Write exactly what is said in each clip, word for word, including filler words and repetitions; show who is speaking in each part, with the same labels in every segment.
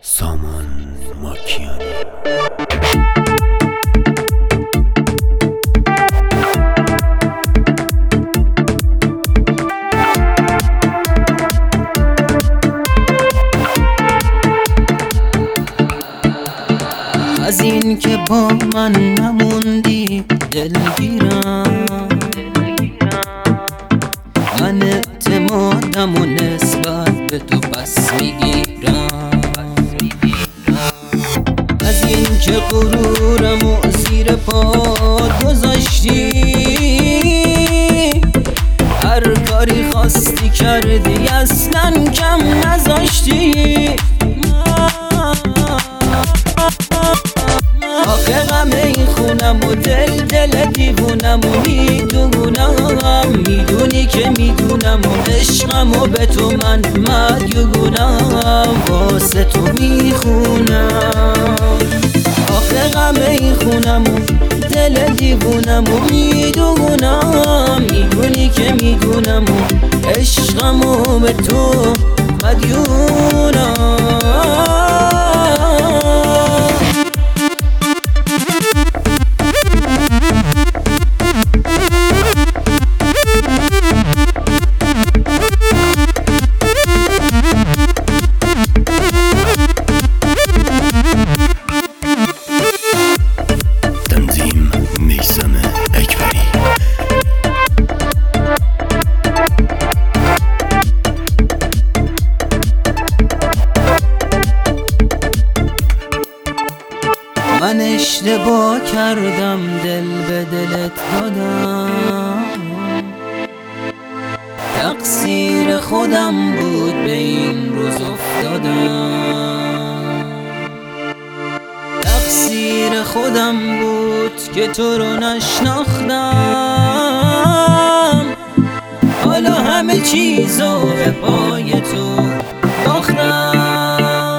Speaker 1: سامان ماکیانی.
Speaker 2: از این که با من نموندی دلگیرم، من اعتمادم و نسبت به تو پس میگیرم. از این که غرورم و زیر پات گذاشتی، هر کاری خواستی کردی اصلا کم نذاشتی. آخه غم این خونم و دل دل دیوونم و میدونم، میدونی که میدونم و عشقم و به تو من مدیونم، واسه تو میخونم. آخه غم این خونم و دل دیوونم و میدونم، میدونی که میدونم و عشقم و به تو مدیونم. من اشتباه کردم، دل به دلت دادم، تقصیر خودم بود به این روز افتادم. تقصیر خودم بود که تو رو نشناختم، حالا همه چیزو به پای تو باختم.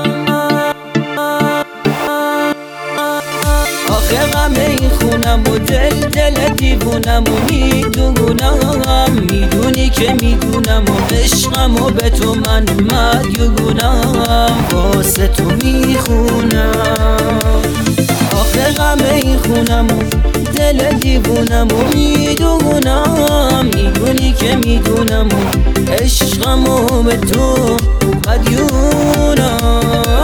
Speaker 2: آخه غم این خونم و دل دل دیوونم و میدونم، میدونی که میدونم و عشقم و به تو من مدیونم، واسه تو میخونم. آخه غم این خونم و دل دیوونم و میدونم، میدونی که میدونم و عشقم و به تو مدیونم.